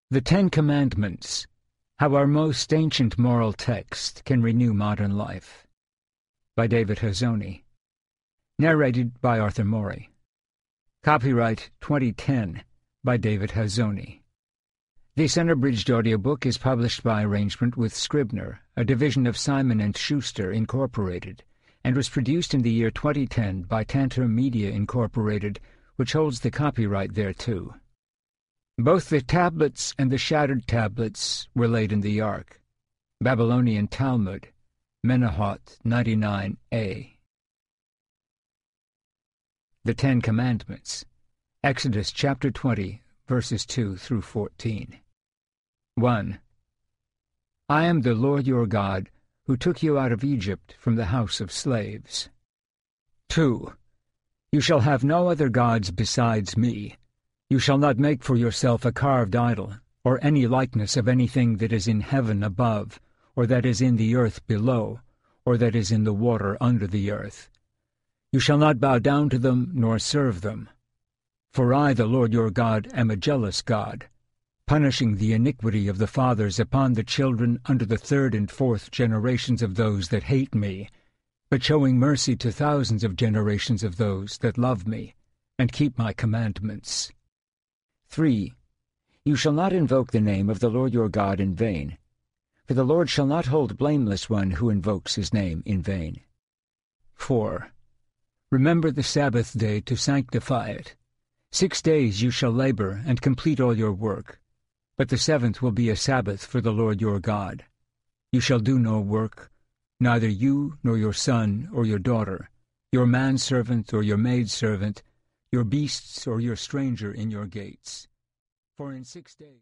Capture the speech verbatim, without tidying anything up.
The Ten Commandments, How Our Most Ancient Moral Text Can Renew Modern Life, by David Hazony. Narrated by Arthur Morey. Copyright twenty ten by David Hazony. This unabridged audiobook is published by arrangement with Scribner, a division of Simon and Schuster, Incorporated, and was produced in the year twenty ten by Tantor Media, Incorporated, which holds the copyright thereto. Both the tablets and the shattered tablets were laid in the ark. Babylonian Talmud, Menahot ninety-nine a. The Ten Commandments, Exodus chapter twenty, verses two through fourteen. one. I am the Lord your God, who took you out of Egypt from the house of slaves. two. You shall have no other gods besides me. You shall not make for yourself a carved idol, or any likeness of anything that is in heaven above, or that is in the earth below, or that is in the water under the earth. You shall not bow down to them, nor serve them. For I, the Lord your God, am a jealous God, punishing the iniquity of the fathers upon the children unto the third and fourth generations of those that hate me, but showing mercy to thousands of generations of those that love me, and keep my commandments. three. You shall not invoke the name of the Lord your God in vain, for the Lord shall not hold blameless one who invokes his name in vain. four. Remember the Sabbath day to sanctify it. Six days you shall labor and complete all your work, but the seventh will be a Sabbath for the Lord your God. You shall do no work, neither you nor your son or your daughter, your manservant or your maidservant, your beasts or your stranger in your gates. For in six days...